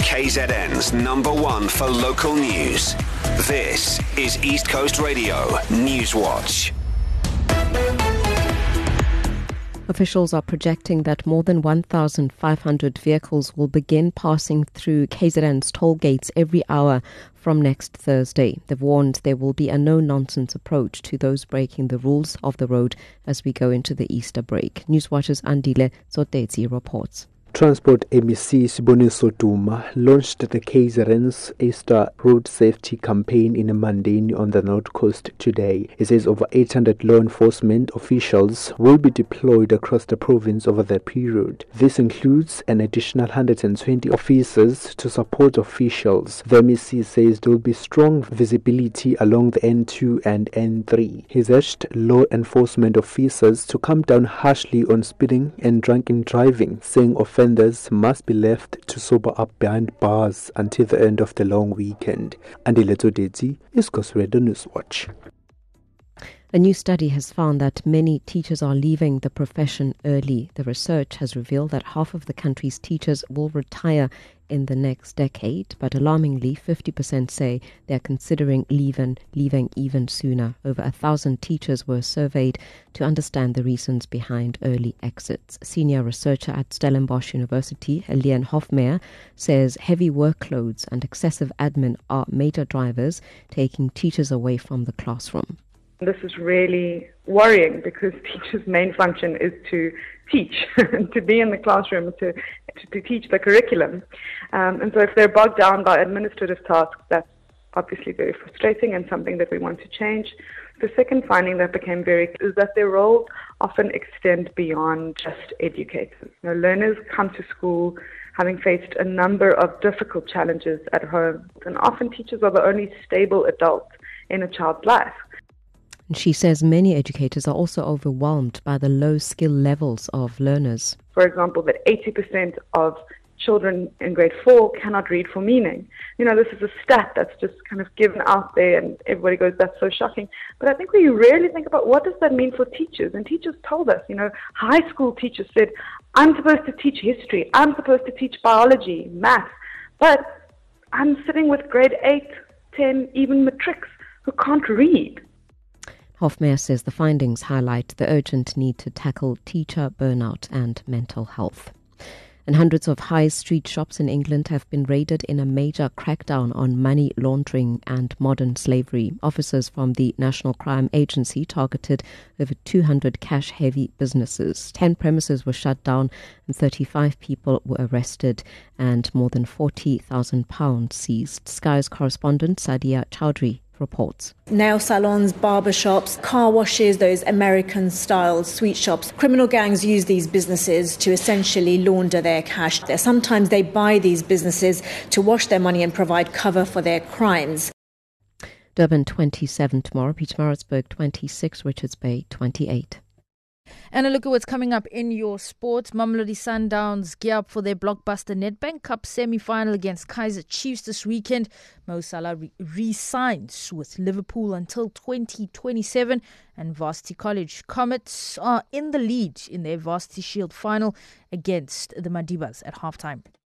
KZN's #1 for local news. This is East Coast Radio News Watch. Officials are projecting that more than 1,500 vehicles will begin passing through KZN's toll gates every hour from next Thursday. They've warned there will be a no-nonsense approach to those breaking the rules of the road as we go into the Easter break. Newswatch's Andile Sotetsi reports. Transport MEC Siboniso Duma launched the KZN's Easter Road Safety Campaign in Mandeni on the North Coast today. He says over 800 law enforcement officials will be deployed across the province over that period. This includes an additional 120 officers to support officials. The MEC says there will be strong visibility along the N2 and N3. He's urged law enforcement officers to come down harshly on speeding and drunken driving, saying offenders must be left to sober up behind bars until the end of the long weekend. Andileto Dedzi, East Coast Radio News Watch. A new study has found that many teachers are leaving the profession early. The research has revealed that half of the country's teachers will retire in the next decade, but alarmingly, 50% say they are considering leaving even sooner. Over 1,000 teachers were surveyed to understand the reasons behind early exits. Senior researcher at Stellenbosch University, Leon Hofmeyer, says heavy workloads and excessive admin are major drivers taking teachers away from the classroom. This is really worrying because teachers' main function is to teach, to be in the classroom, to teach the curriculum. And so if they're bogged down by administrative tasks, that's obviously very frustrating and something that we want to change. The second finding that became very clear is that their roles often extend beyond just educators. Learners come to school having faced a number of difficult challenges at home, and often teachers are the only stable adult in a child's life. She says many educators are also overwhelmed by the low skill levels of learners. For example, that 80% of children in grade 4 cannot read for meaning. This is a stat that's just kind of given out there and everybody goes, that's so shocking. But I think we really think about what does that mean for teachers? And teachers told us, high school teachers said, I'm supposed to teach history, I'm supposed to teach biology, maths, but I'm sitting with grade 8, 10, even matrics who can't read. Hofmeyer says the findings highlight the urgent need to tackle teacher burnout and mental health. And hundreds of high street shops in England have been raided in a major crackdown on money laundering and modern slavery. Officers from the National Crime Agency targeted over 200 cash-heavy businesses. 10 premises were shut down and 35 people were arrested and more than £40,000 seized. Sky's correspondent Sadia Chowdhury reports. Nail salons, barber shops, car washes, those American-style sweet shops. Criminal gangs use these businesses to essentially launder their cash. Sometimes they buy these businesses to wash their money and provide cover for their crimes. Durban 27 tomorrow, Pietermaritzburg 26, Richards Bay 28. And a look at what's coming up in your sports. Mamelodi Sundowns gear up for their blockbuster Nedbank Cup semi-final against Kaizer Chiefs this weekend. Mo Salah re-signs with Liverpool until 2027. And Varsity College Comets are in the lead in their Varsity Shield final against the Madibas at halftime.